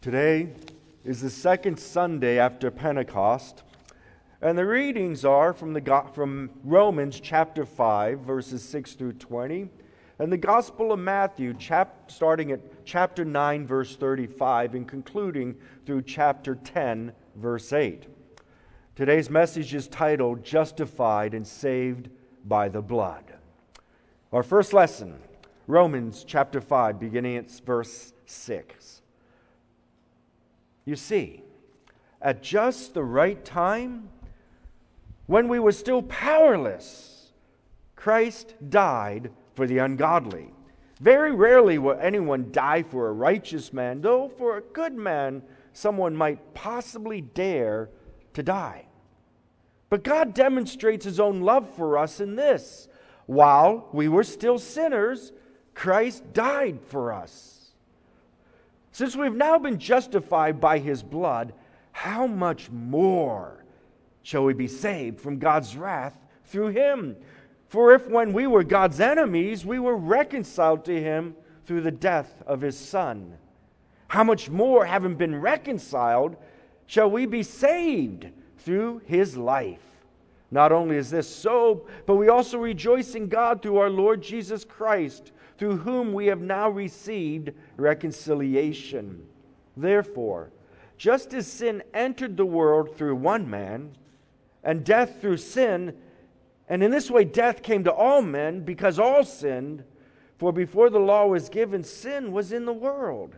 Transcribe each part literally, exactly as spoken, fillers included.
Today is the second Sunday after Pentecost, and the readings are from the Go- from Romans chapter five, verses six through twenty, and the Gospel of Matthew, chap- starting at chapter nine, verse thirty-five, and concluding through chapter ten, verse eight. Today's message is titled, Justified and Saved by the Blood. Our first lesson, Romans chapter five, beginning at verse six. You see, at just the right time, when we were still powerless, Christ died for the ungodly. Very rarely will anyone die for a righteous man, though for a good man, someone might possibly dare to die. But God demonstrates His own love for us in this. While we were still sinners, Christ died for us. Since we've now been justified by His blood, how much more shall we be saved from God's wrath through Him? For if when we were God's enemies, we were reconciled to Him through the death of His Son, how much more, having been reconciled, shall we be saved through His life? Not only is this so, but we also rejoice in God through our Lord Jesus Christ, through whom we have now received reconciliation. Therefore, just as sin entered the world through one man, and death through sin, and in this way death came to all men because all sinned, for before the law was given, sin was in the world.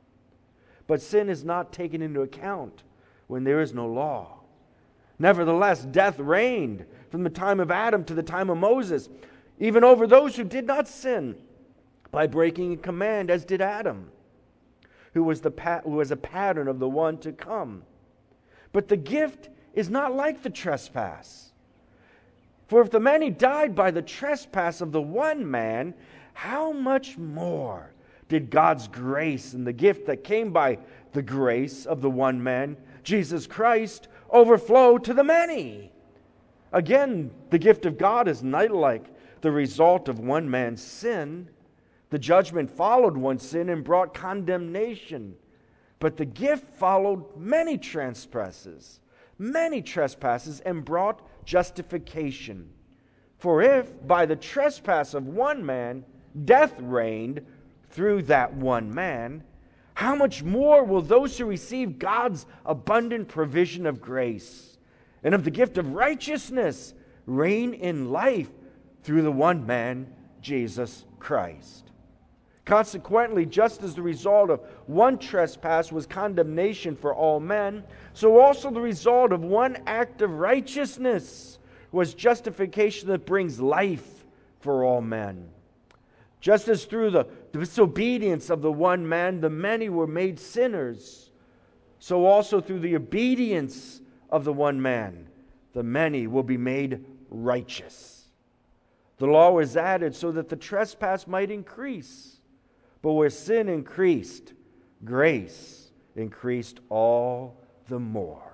But sin is not taken into account when there is no law. Nevertheless, death reigned from the time of Adam to the time of Moses, even over those who did not sin, by breaking a command, as did Adam, who was, the pa- who was a pattern of the one to come. But the gift is not like the trespass. For if the many died by the trespass of the one man, how much more did God's grace and the gift that came by the grace of the one man, Jesus Christ, overflow to the many? Again, the gift of God is not like the result of one man's sin. The judgment followed one sin and brought condemnation. But the gift followed many trespasses, many trespasses, and brought justification. For if by the trespass of one man death reigned through that one man, how much more will those who receive God's abundant provision of grace and of the gift of righteousness reign in life through the one man, Jesus Christ? Consequently, just as the result of one trespass was condemnation for all men, so also the result of one act of righteousness was justification that brings life for all men. Just as through the disobedience of the one man, the many were made sinners, so also through the obedience of the one man, the many will be made righteous. The law was added so that the trespass might increase. But where sin increased, grace increased all the more.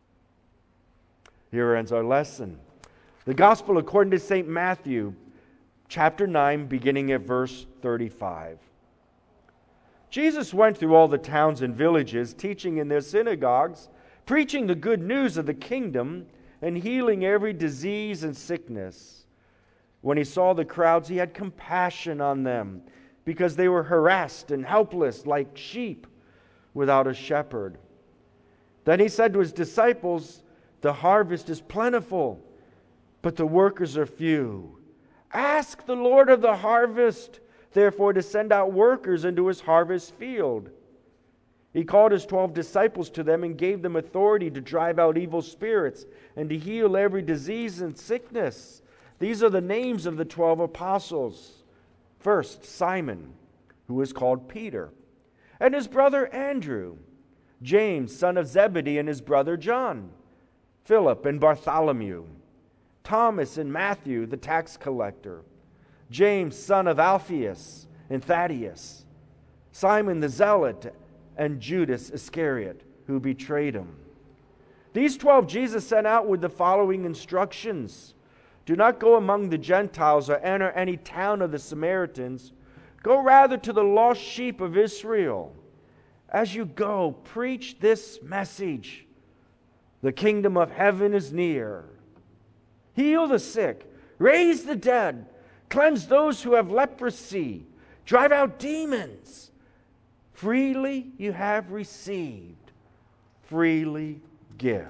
Here ends our lesson. The Gospel according to Saint Matthew, chapter nine, beginning at verse thirty-five. Jesus went through all the towns and villages, teaching in their synagogues, preaching the good news of the kingdom, and healing every disease and sickness. When He saw the crowds, He had compassion on them, because they were harassed and helpless like sheep without a shepherd. Then He said to His disciples, "The harvest is plentiful, but the workers are few. Ask the Lord of the harvest, therefore, to send out workers into His harvest field." He called His twelve disciples to them and gave them authority to drive out evil spirits and to heal every disease and sickness. These are the names of the twelve apostles. First, Simon, who is called Peter, and his brother Andrew, James, son of Zebedee, and his brother John, Philip and Bartholomew, Thomas and Matthew, the tax collector, James, son of Alphaeus and Thaddeus, Simon the Zealot, and Judas Iscariot, who betrayed Him. These twelve Jesus sent out with the following instructions: Do not go among the Gentiles or enter any town of the Samaritans. Go rather to the lost sheep of Israel. as you go, preach this message. The kingdom of heaven is near. Heal the sick, raise the dead, cleanse those who have leprosy, drive out demons. Freely you have received, freely give.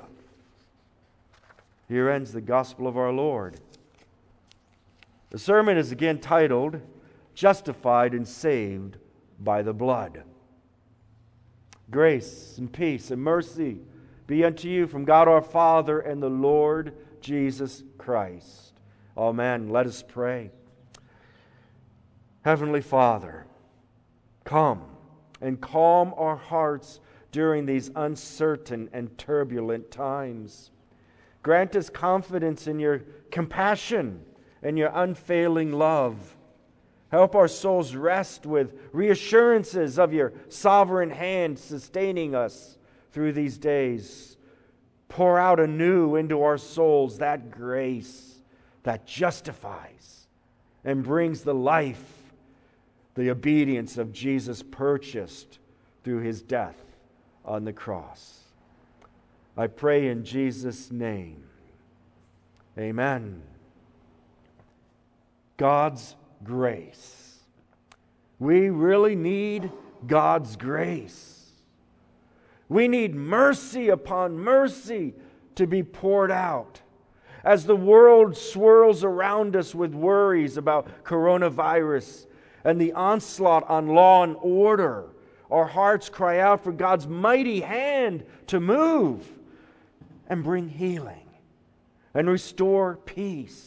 Here ends the gospel of our Lord. The sermon is again titled, Justified and Saved by the Blood. Grace and peace and mercy be unto you from God our Father and the Lord Jesus Christ. Amen. Let us pray. Heavenly Father, come and calm our hearts during these uncertain and turbulent times. Grant us confidence in your compassion and your unfailing love. Help our souls rest with reassurances of your sovereign hand sustaining us through these days. Pour out anew into our souls that grace that justifies and brings the life, the obedience of Jesus purchased through his death on the cross. I pray in Jesus' name. Amen. God's grace. We really need God's grace. We need mercy upon mercy to be poured out. As the world swirls around us with worries about coronavirus and the onslaught on law and order, our hearts cry out for God's mighty hand to move and bring healing and restore peace.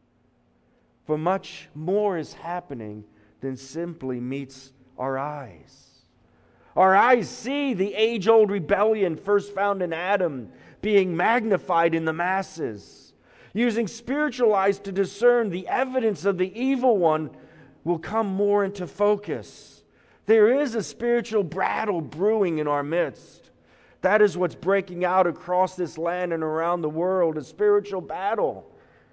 For much more is happening than simply meets our eyes. Our eyes see the age-old rebellion first found in Adam being magnified in the masses. Using spiritual eyes to discern the evidence of the evil one will come more into focus. There is a spiritual battle brewing in our midst. That is what's breaking out across this land and around the world, a spiritual battle.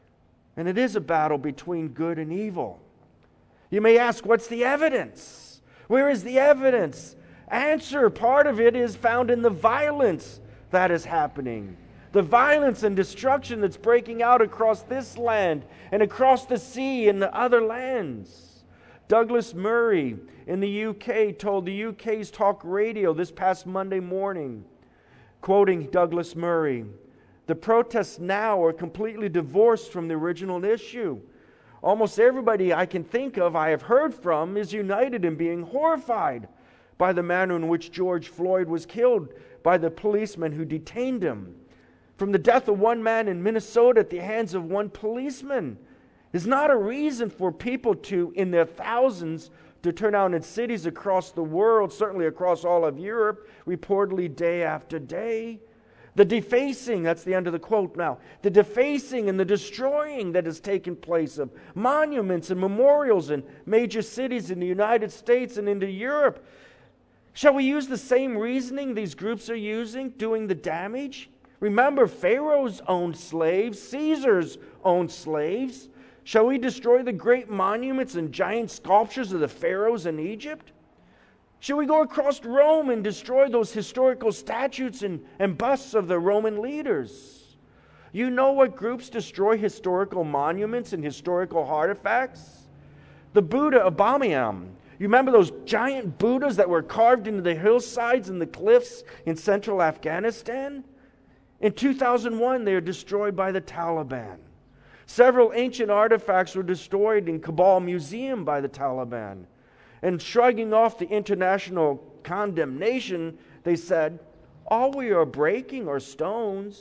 And it is a battle between good and evil. You may ask, what's the evidence? Where is the evidence? Answer, part of it is found in the violence that is happening. The violence and destruction that's breaking out across this land and across the sea and the other lands. Douglas Murray in the U K told the U K's talk radio this past Monday morning, quoting Douglas Murray, "The protests now are completely divorced from the original issue. Almost everybody I can think of, I have heard from, is united in being horrified by the manner in which George Floyd was killed by the policeman who detained him. From the death of one man in Minnesota at the hands of one policeman is not a reason for people to, in their thousands, to turn out in cities across the world, certainly across all of Europe, reportedly day after day. The defacing," that's the end of the quote now, "the defacing and the destroying that has taken place of monuments and memorials in major cities in the United States and into Europe. Shall we use the same reasoning these groups are using, doing the damage? Remember, Pharaoh's owned slaves, Caesar's owned slaves. Shall we destroy the great monuments and giant sculptures of the pharaohs in Egypt? Shall we go across Rome and destroy those historical statues and, and busts of the Roman leaders? You know what groups destroy historical monuments and historical artifacts? The Buddha of Bamiyan. You remember those giant Buddhas that were carved into the hillsides and the cliffs in central Afghanistan? In two thousand one, they were destroyed by the Taliban. Several ancient artifacts were destroyed in Kabul Museum by the Taliban. And shrugging off the international condemnation, they said, all we are breaking are stones.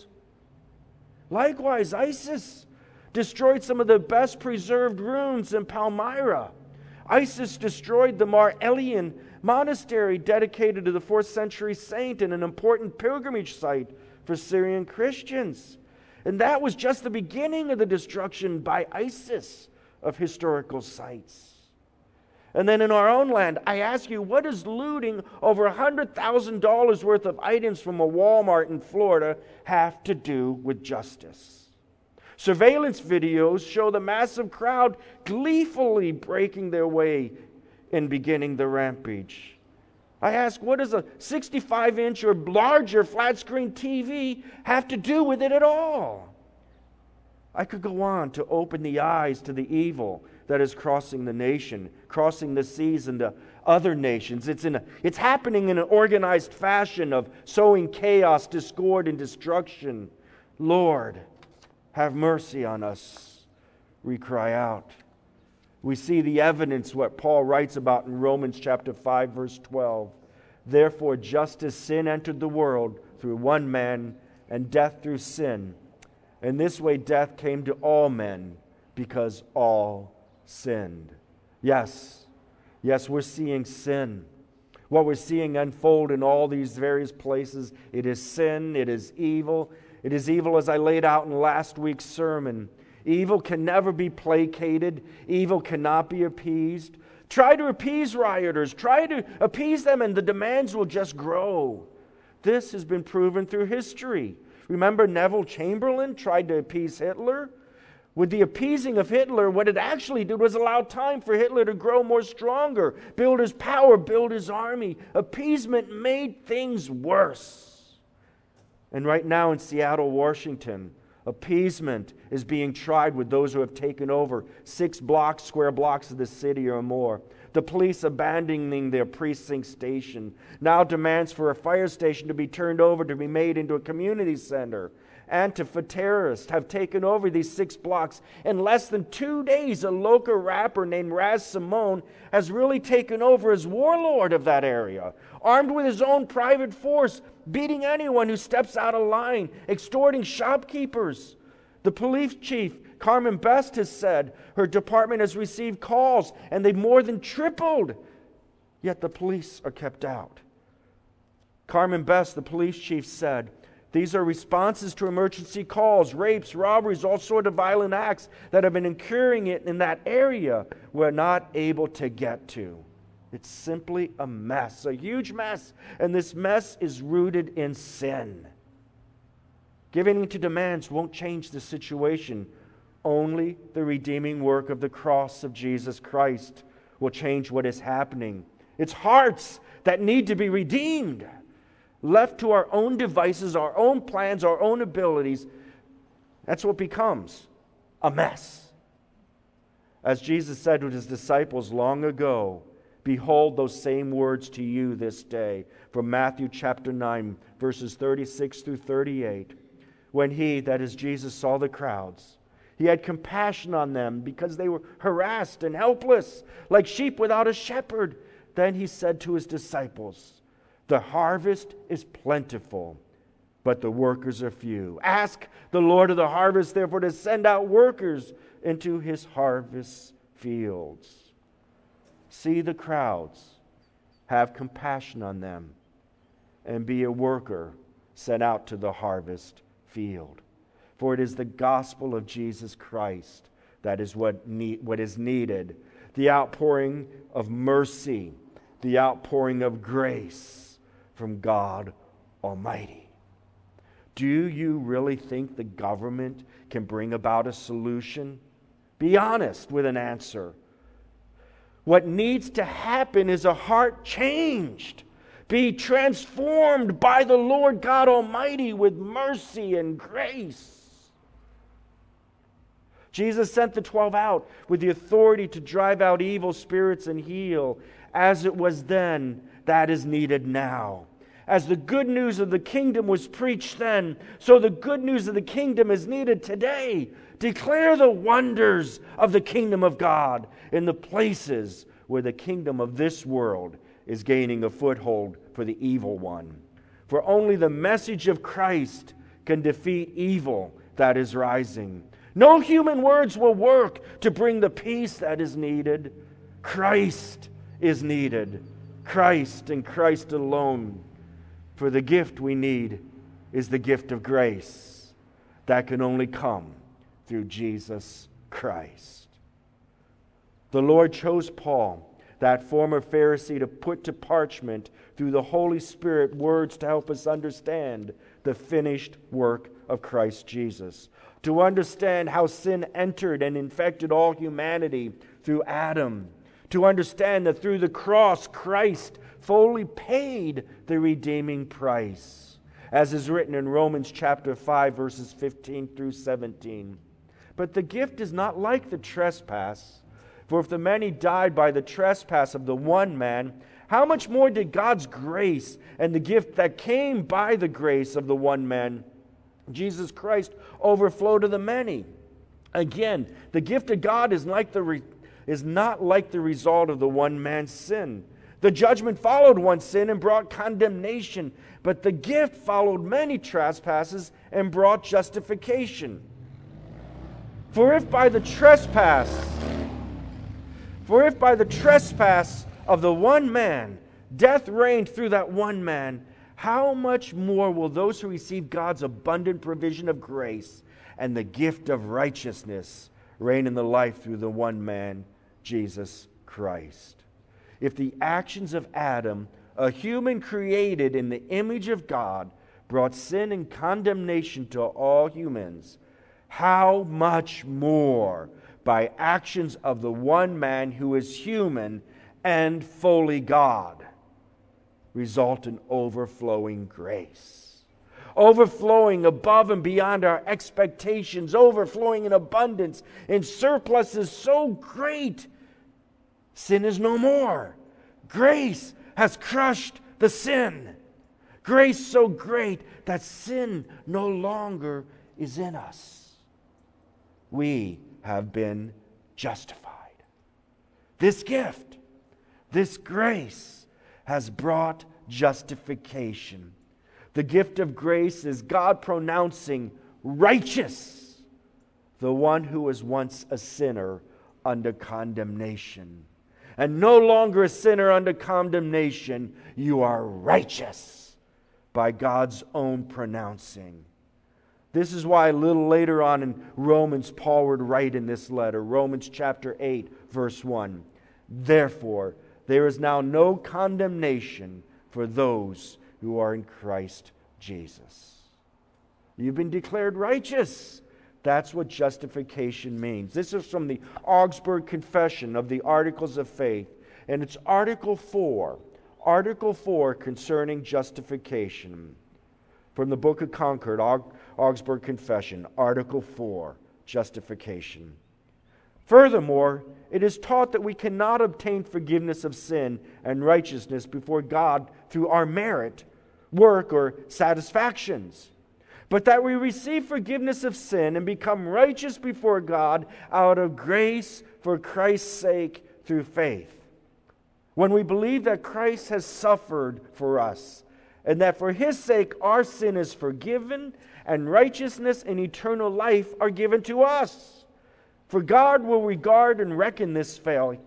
Likewise, ISIS destroyed some of the best preserved ruins in Palmyra. ISIS destroyed the Mar Elian monastery dedicated to the fourth century saint and an important pilgrimage site for Syrian Christians. And that was just the beginning of the destruction by ISIS of historical sites. And then in our own land, I ask you, what does looting over one hundred thousand dollars worth of items from a Walmart in Florida have to do with justice? Surveillance videos show the massive crowd gleefully breaking their way in beginning the rampage. I ask, what does a sixty-five inch or larger flat screen T V have to do with it at all? I could go on to open the eyes to the evil that is crossing the nation, crossing the seas into other nations. It's, in a, it's happening in an organized fashion of sowing chaos, discord, and destruction. Lord, have mercy on us, we cry out. We see the evidence, what Paul writes about in Romans chapter five, verse twelve. Therefore, just as sin entered the world through one man, and death through sin, in this way death came to all men, because all sinned. Yes, yes, we're seeing sin. What we're seeing unfold in all these various places, it is sin, it is evil. It is evil as I laid out in last week's sermon. Evil can never be placated. Evil cannot be appeased. Try to appease rioters. Try to appease them and the demands will just grow. This has been proven through history. Remember Neville Chamberlain tried to appease Hitler? With the appeasing of Hitler, what it actually did was allow time for Hitler to grow more stronger, build his power, build his army. Appeasement made things worse. And right now in Seattle, Washington, appeasement is being tried with those who have taken over six blocks, square blocks of the city or more. The police abandoning their precinct station now demands for a fire station to be turned over to be made into a community center. Antifa terrorists have taken over these six blocks. In less than two days, a local rapper named Raz Simone has really taken over as warlord of that area, armed with his own private force, beating anyone who steps out of line, extorting shopkeepers. The police chief, Carmen Best, has said her department has received calls and they've more than tripled, yet the police are kept out. Carmen Best, the police chief, said, these are responses to emergency calls, rapes, robberies, all sorts of violent acts that have been occurring in that area we're not able to get to. It's simply a mess, a huge mess. And this mess is rooted in sin. Giving in to demands won't change the situation. Only the redeeming work of the cross of Jesus Christ will change what is happening. It's hearts that need to be redeemed. Left to our own devices, our own plans, our own abilities, that's what becomes a mess. As Jesus said to his disciples long ago, behold those same words to you this day. From Matthew chapter nine, verses thirty-six through thirty-eight. When he, that is Jesus, saw the crowds, he had compassion on them because they were harassed and helpless, like sheep without a shepherd. Then he said to his disciples, the harvest is plentiful, but the workers are few. Ask the Lord of the harvest, therefore, to send out workers into his harvest fields. See the crowds, have compassion on them, and be a worker sent out to the harvest field. For it is the gospel of Jesus Christ that is what, need, what is needed. The outpouring of mercy, the outpouring of grace from God Almighty. Do you really think the government can bring about a solution? Be honest with an answer. What needs to happen is a heart changed. Be transformed by the Lord God Almighty with mercy and grace. Jesus sent the twelve out with the authority to drive out evil spirits and heal. As it was then, that is needed now. As the good news of the kingdom was preached then, so the good news of the kingdom is needed today. Declare the wonders of the kingdom of God in the places where the kingdom of this world is gaining a foothold for the evil one. For only the message of Christ can defeat evil that is rising. No human words will work to bring the peace that is needed. Christ is needed. Christ and Christ alone. For the gift we need is the gift of grace that can only come through Jesus Christ. The Lord chose Paul, that former Pharisee, to put to parchment through the Holy Spirit words to help us understand the finished work of Christ Jesus. To understand how sin entered and infected all humanity through Adam. To understand that through the cross, Christ fully paid the redeeming price, as is written in Romans chapter five, verses fifteen through seventeen. But the gift is not like the trespass. For if the many died by the trespass of the one man, how much more did God's grace and the gift that came by the grace of the one man, Jesus Christ, overflow to the many? Again, the gift of God is like the re- is not like the result of the one man's sin. The judgment followed one sin and brought condemnation, but the gift followed many trespasses and brought justification. For if by the trespass, for if by the trespass of the one man death reigned through that one man, how much more will those who receive God's abundant provision of grace and the gift of righteousness reign in the life through the one man, Jesus Christ? If the actions of Adam, a human created in the image of God, brought sin and condemnation to all humans, how much more by actions of the one man who is human and fully God result in overflowing grace, overflowing above and beyond our expectations, overflowing in abundance, in surpluses so great, sin is no more. Grace has crushed the sin. Grace so great that sin no longer is in us. We have been justified. This gift, this grace has brought justification. The gift of grace is God pronouncing righteous the one who was once a sinner under condemnation. And no longer a sinner under condemnation, you are righteous by God's own pronouncing. This is why a little later on in Romans, Paul would write in this letter, Romans chapter eight, verse one, "Therefore, there is now no condemnation for those who are in Christ Jesus." You've been declared righteous. That's what justification means. This is from the Augsburg Confession of the Articles of Faith, and it's Article four, Article four concerning justification. From the Book of Concord, Augsburg Confession, Article four, justification. Furthermore, it is taught that we cannot obtain forgiveness of sin and righteousness before God through our merit, work, or satisfactions, but that we receive forgiveness of sin and become righteous before God out of grace for Christ's sake through faith. When we believe that Christ has suffered for us, and that for His sake our sin is forgiven, and righteousness and eternal life are given to us. For God will regard and reckon this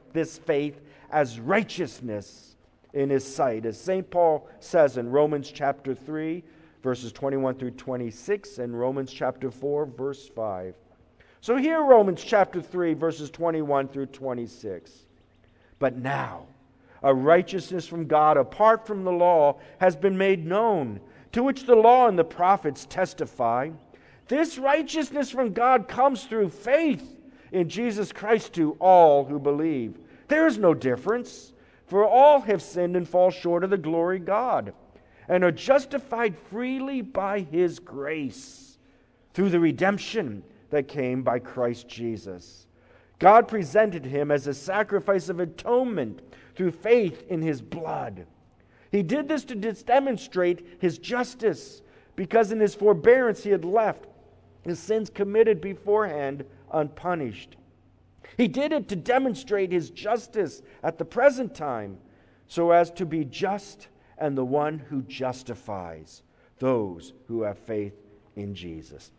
faith as righteousness in His sight, as Saint Paul says in Romans chapter three, verses twenty-one through twenty-six, and Romans chapter four, verse five. So here Romans chapter three, verses twenty-one through twenty-six. But now, a righteousness from God apart from the law has been made known, to which the law and the prophets testify. This righteousness from God comes through faith in Jesus Christ to all who believe. There is no difference, for all have sinned and fall short of the glory of God, and are justified freely by His grace through the redemption that came by Christ Jesus. God presented Him as a sacrifice of atonement through faith in His blood. He did this to demonstrate His justice, because in His forbearance He had left His sins committed beforehand unpunished. He did it to demonstrate His justice at the present time, so as to be just and the one who justifies those who have faith in Jesus.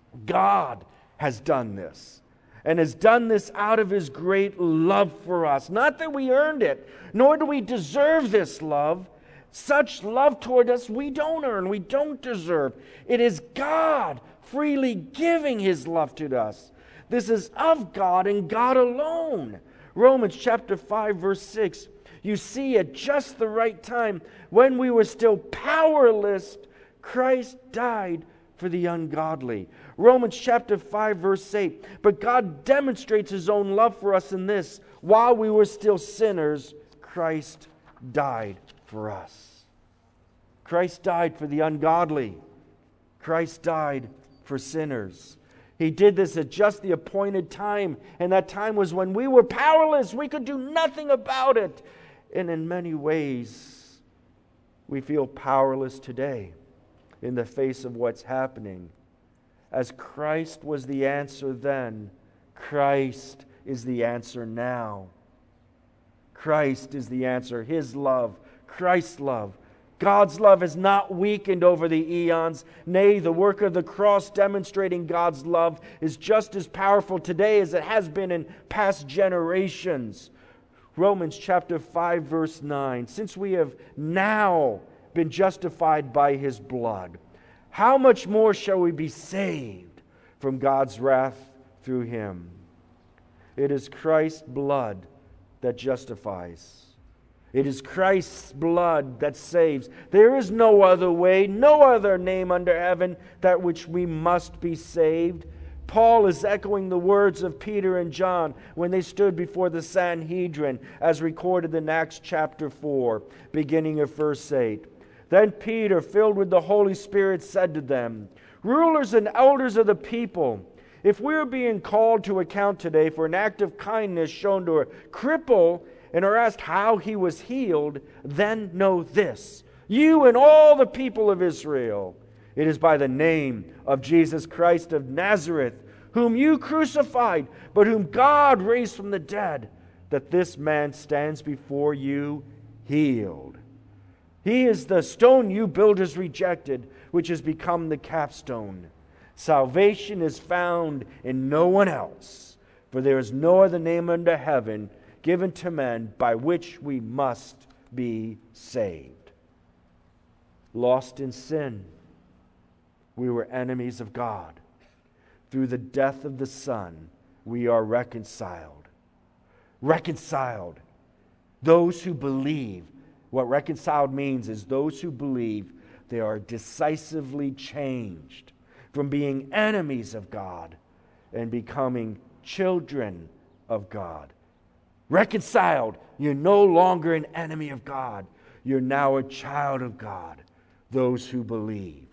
God has done this, and has done this out of His great love for us. Not that we earned it, nor do we deserve this love. Such love toward us we don't earn, we don't deserve. It is God freely giving His love to us. This is of God and God alone. Romans chapter five, verse six. You see, at just the right time, when we were still powerless, Christ died for the ungodly. Romans chapter five, verse eight. But God demonstrates His own love for us in this: while we were still sinners, Christ died for us. Christ died for the ungodly. Christ died for sinners. He did this at just the appointed time, and that time was when we were powerless. We could do nothing about it. And in many ways, we feel powerless today in the face of what's happening. As Christ was the answer then, Christ is the answer now. Christ is the answer. His love, Christ's love. God's love is not weakened over the eons. Nay, the work of the cross demonstrating God's love is just as powerful today as it has been in past generations. Romans chapter five, verse nine. Since we have now been justified by His blood, how much more shall we be saved from God's wrath through Him? It is Christ's blood that justifies. It is Christ's blood that saves. There is no other way, no other name under heaven that which we must be saved. Paul is echoing the words of Peter and John when they stood before the Sanhedrin, as recorded in Acts chapter four, beginning of verse eight. Then Peter, filled with the Holy Spirit, said to them, "Rulers and elders of the people, if we are being called to account today for an act of kindness shown to a cripple and are asked how he was healed, then know this, you and all the people of Israel, it is by the name of Jesus Christ of Nazareth, whom you crucified, but whom God raised from the dead, that this man stands before you healed. He is the stone you builders rejected, which has become the capstone. Salvation is found in no one else, for there is no other name under heaven given to men by which we must be saved." Lost in sin, we were enemies of God. Through the death of the Son, we are reconciled. Reconciled. Those who believe. What reconciled means is those who believe they are decisively changed from being enemies of God and becoming children of God. Reconciled, you're no longer an enemy of God. You're now a child of God, those who believe.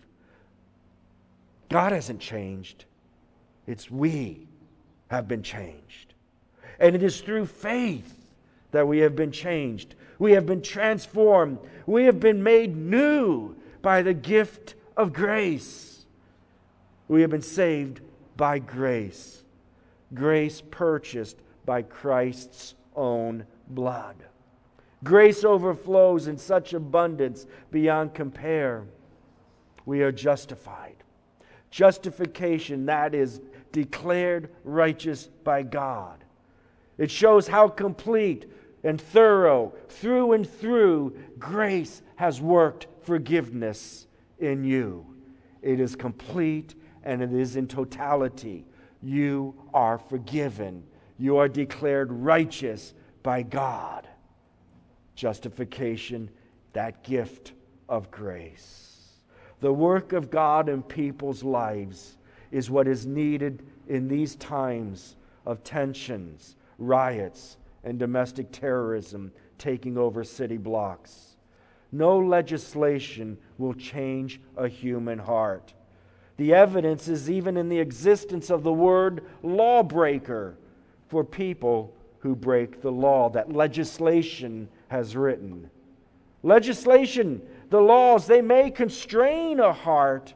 God hasn't changed. It's we have been changed. And it is through faith that we have been changed. We have been transformed. We have been made new by the gift of grace. We have been saved by grace. Grace purchased by Christ's own blood. Grace overflows in such abundance beyond compare. We are justified. Justification, that is, declared righteous by God. It shows how complete and thorough, through and through, grace has worked forgiveness in you. It is complete and it is in totality. You are forgiven. You are declared righteous by God. Justification, that gift of grace. The work of God in people's lives is what is needed in these times of tensions, riots, and domestic terrorism taking over city blocks. No legislation will change a human heart. The evidence is even in the existence of the word lawbreaker for people who break the law that legislation has written. Legislation, the laws, they may constrain a heart,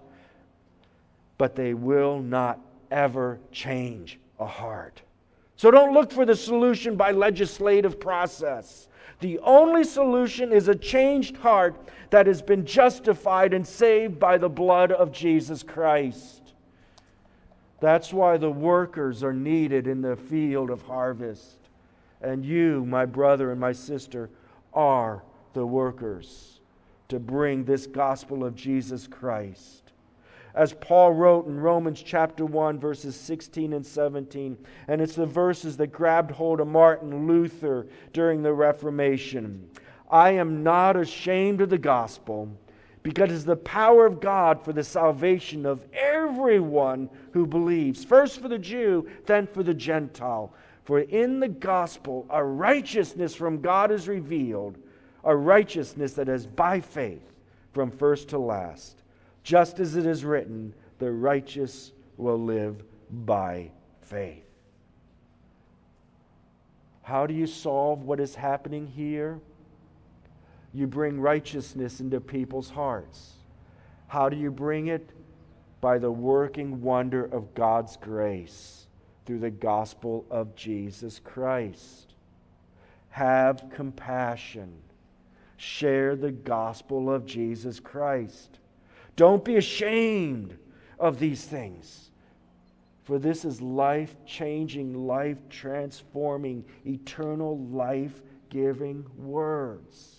but they will not ever change a heart. So don't look for the solution by legislative process. The only solution is a changed heart that has been justified and saved by the blood of Jesus Christ. That's why the workers are needed in the field of harvest. And you, my brother and my sister, are the workers to bring this gospel of Jesus Christ. As Paul wrote in Romans chapter one, verses sixteen and seventeen, and it's the verses that grabbed hold of Martin Luther during the Reformation. I am not ashamed of the gospel, because it is the power of God for the salvation of everyone who believes, first for the Jew, then for the Gentile. For in the gospel a righteousness from God is revealed, a righteousness that is by faith from first to last. Just as it is written, the righteous will live by faith. How do you solve what is happening here? You bring righteousness into people's hearts. How do you bring it? By the working wonder of God's grace through the gospel of Jesus Christ. Have compassion. Share the gospel of Jesus Christ. Don't be ashamed of these things, for this is life-changing, life-transforming, eternal, life-giving words.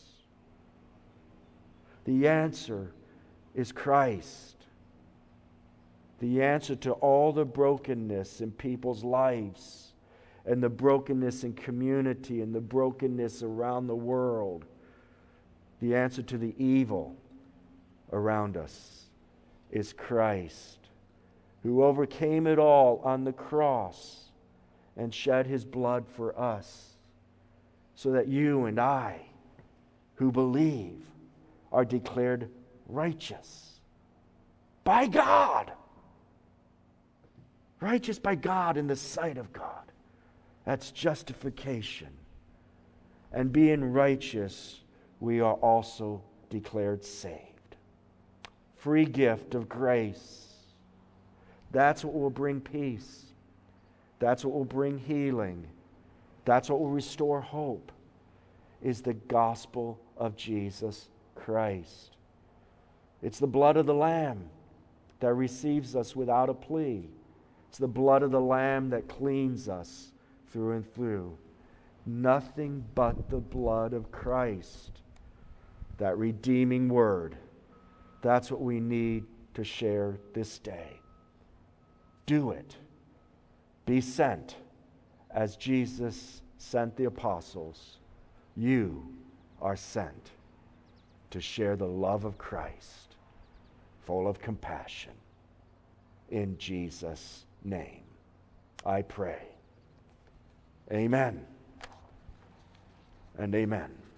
The answer is Christ. The answer to all the brokenness in people's lives, and the brokenness in community, and the brokenness around the world. The answer to the evil around us is Christ, who overcame it all on the cross and shed his blood for us, so that you and I, who believe, are declared righteous by God. Righteous by God in the sight of God. That's justification. And being righteous, we are also declared saved. Free gift of grace. That's what will bring peace. That's what will bring healing. That's what will restore hope, is the gospel of Jesus Christ. It's the blood of the Lamb that receives us without a plea. It's the blood of the Lamb that cleans us through and through. Nothing but the blood of Christ, that redeeming word. That's what we need to share this day. Do it. Be sent as Jesus sent the apostles. You are sent to share the love of Christ, full of compassion. In Jesus' name, I pray. Amen and amen.